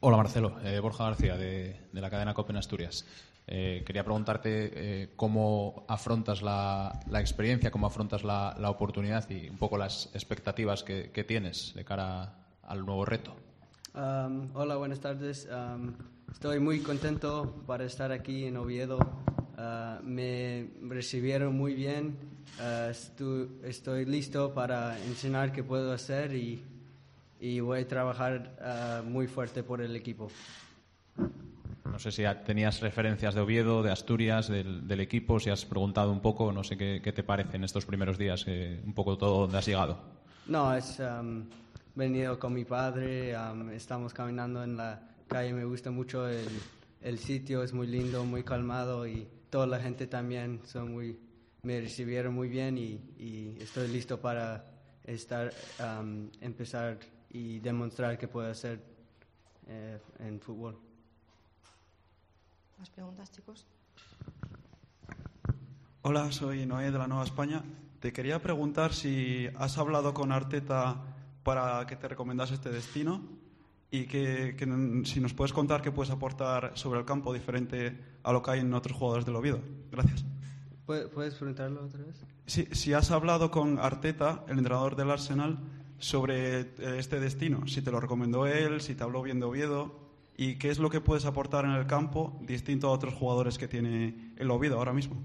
Hola Marcelo, Borja García de la cadena COPE en Asturias. Quería preguntarte cómo afrontas la experiencia, cómo afrontas la oportunidad y un poco las expectativas que tienes de cara al nuevo reto. Hola, buenas tardes. Estoy muy contento para estar aquí en Oviedo. Me recibieron muy bien. Estoy listo para enseñar qué puedo hacer y voy a trabajar muy fuerte por el equipo. No sé si tenías referencias de Oviedo, de Asturias, del equipo, si has preguntado un poco, no sé qué te parece en estos primeros días, un poco todo donde has llegado. No, venido con mi padre, estamos caminando en la calle, me gusta mucho el sitio, es muy lindo, muy calmado y toda la gente también me recibieron muy bien y estoy listo para empezar y demostrar que puedo hacer en fútbol. ¿Más preguntas, chicos? Hola, soy Noé de la Nueva España. Te quería preguntar si has hablado con Arteta para que te recomendase este destino y si nos puedes contar qué puedes aportar sobre el campo diferente a lo que hay en otros jugadores del Oviedo. Gracias. ¿Puedes preguntarlo otra vez? Si has hablado con Arteta, el entrenador del Arsenal, sobre este destino, si te lo recomendó él, si te habló bien de Oviedo y qué es lo que puedes aportar en el campo distinto a otros jugadores que tiene el Oviedo ahora mismo.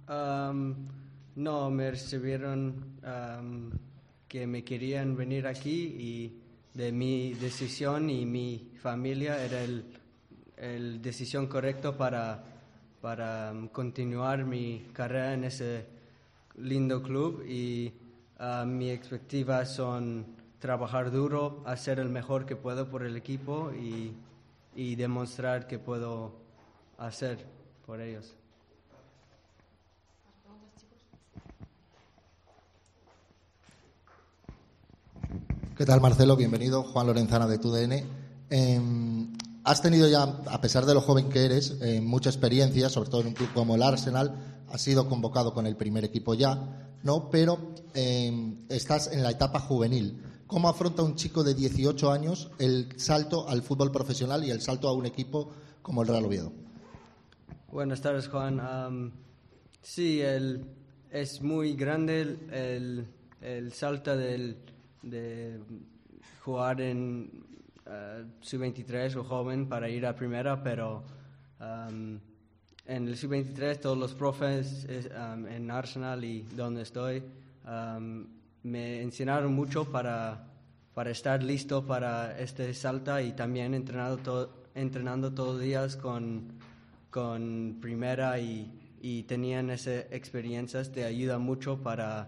No, me recibieron que me querían venir aquí y de mi decisión y mi familia era el decisión correcto para continuar mi carrera en ese lindo club y mis expectativas son trabajar duro, hacer el mejor que puedo por el equipo y demostrar que puedo hacer por ellos. ¿Qué tal, Marcelo? Bienvenido. Juan Lorenzana de TUDN. Has tenido ya, a pesar de lo joven que eres, mucha experiencia, sobre todo en un club como el Arsenal. Has sido convocado con el primer equipo ya, ¿no? Pero estás en la etapa juvenil. ¿Cómo afronta un chico de 18 años el salto al fútbol profesional y el salto a un equipo como el Real Oviedo? Buenas tardes, Juan. Sí, es muy grande el salto de jugar en sub-23 o joven para ir a primera, pero en el sub-23 todos los profes en Arsenal y donde estoy me enseñaron mucho para estar listo para este salto y también entrenando todos los días con primera y tenían esas experiencias, te ayuda mucho para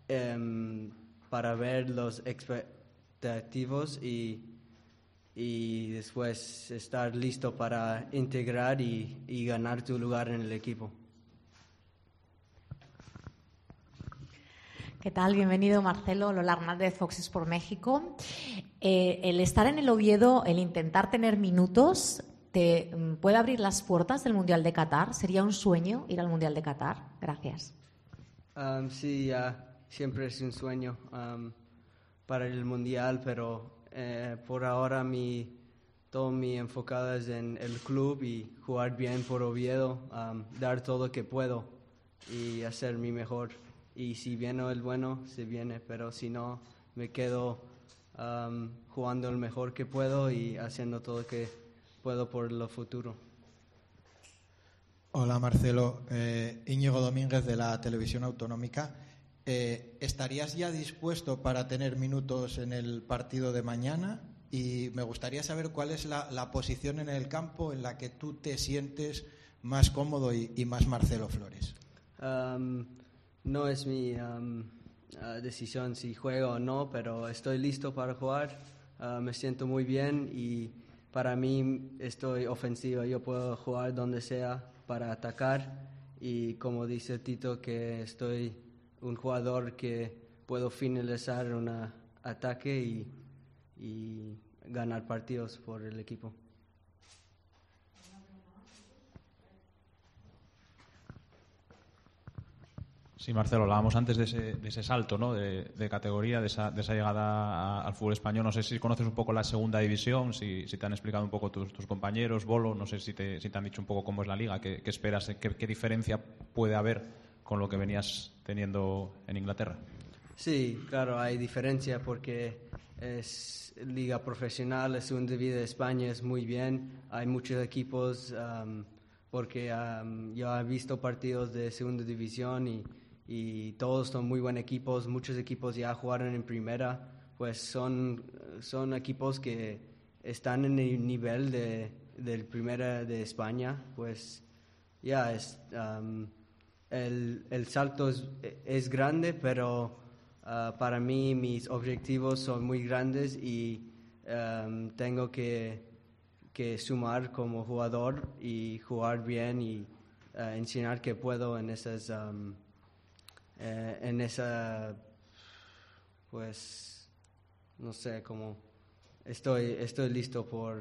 ver los expectativos y después estar listo para integrar y ganar tu lugar en el equipo. ¿Qué tal? Bienvenido, Marcelo. Lola Hernández, Fox Sports México. El estar en el Oviedo, el intentar tener minutos, ¿te puede abrir las puertas del Mundial de Qatar? ¿Sería un sueño ir al Mundial de Qatar? Gracias. Sí, siempre es un sueño para el Mundial, pero por ahora todo mi enfocado es en el club y jugar bien por Oviedo, dar todo lo que puedo y hacer mi mejor. Y si viene el bueno, se viene, pero si no, me quedo jugando el mejor que puedo y haciendo todo lo que puedo por lo futuro. Hola, Marcelo. Íñigo Domínguez de la Televisión Autonómica. ¿Estarías ya dispuesto para tener minutos en el partido de mañana? Y me gustaría saber cuál es la posición en el campo en la que tú te sientes más cómodo y más Marcelo Flores. No es mi decisión si juego o no, pero estoy listo para jugar. Me siento muy bien y para mí estoy ofensivo. Yo puedo jugar donde sea para atacar y como dice Tito que estoy un jugador que puedo finalizar un ataque y ganar partidos por el equipo. Sí, Marcelo, hablábamos antes de ese salto, ¿no? de categoría, de esa llegada al fútbol español. No sé si conoces un poco la segunda división, si te han explicado un poco tus compañeros, Bolo, no sé si te han dicho un poco cómo es la liga, qué esperas, qué diferencia puede haber con lo que venías teniendo en Inglaterra. Sí, claro, hay diferencia porque es liga profesional, la segunda división de España es muy bien, hay muchos equipos, porque yo he visto partidos de segunda división y todos son muy buenos equipos, muchos equipos ya jugaron en primera, pues son equipos que están en el nivel del primera de España, pues ya el salto es grande, pero para mí mis objetivos son muy grandes y tengo que sumar como jugador y jugar bien y enseñar que puedo en esa pues no sé, como estoy listo por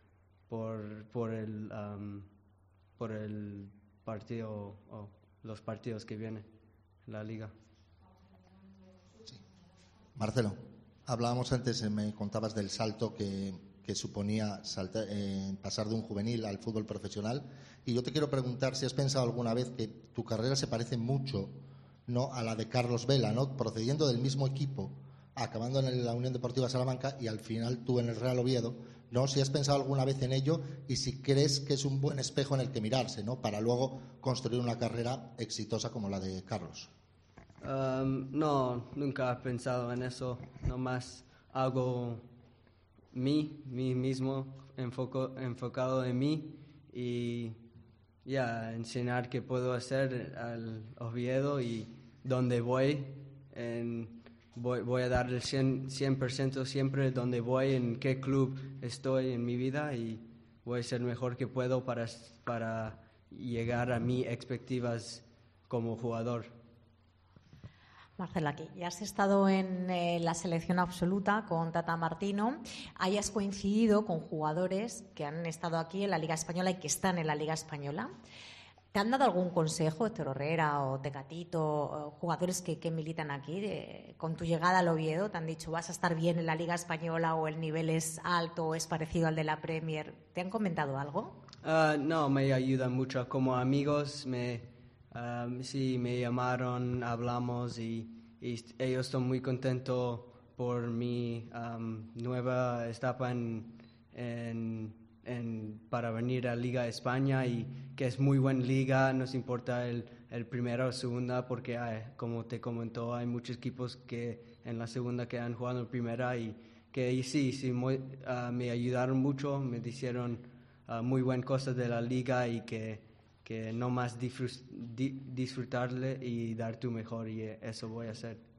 el partido o los partidos que vienen en la liga. Sí. Marcelo, hablábamos antes, me contabas del salto que suponía pasar de un juvenil al fútbol profesional, y yo te quiero preguntar si has pensado alguna vez que tu carrera se parece mucho, ¿no?, a la de Carlos Vela, ¿no?, procediendo del mismo equipo, acabando en la Unión Deportiva Salamanca y al final tú en el Real Oviedo, ¿no? Si has pensado alguna vez en ello y si crees que es un buen espejo en el que mirarse, ¿no?, para luego construir una carrera exitosa como la de Carlos. No, nunca he pensado en eso, nomás hago mí mismo, enfocado en mí y enseñar qué puedo hacer al Oviedo y donde voy a dar el 100% siempre donde voy, en qué club estoy en mi vida, y voy a ser el mejor que puedo para llegar a mis expectativas como jugador. Marcelo, aquí ya has estado en la selección absoluta con Tata Martino, hayas coincidido con jugadores que han estado aquí en la Liga Española y que están en la Liga Española. ¿Te han dado algún consejo, Héctor Herrera o Tecatito, jugadores que militan aquí, con tu llegada al Oviedo? ¿Te han dicho vas a estar bien en la Liga Española o el nivel es alto o es parecido al de la Premier? ¿Te han comentado algo? No, me ayudan mucho. Como amigos sí, me llamaron, hablamos y ellos están muy contentos por mi nueva etapa para venir a Liga España, y que es muy buena liga, no se importa el primera o segunda, porque como te comentó, hay muchos equipos que en la segunda que han jugado en primera y que sí, me ayudaron mucho, me dijeron muy buenas cosas de la liga y que no más disfrutarle y dar tu mejor, y eso voy a hacer.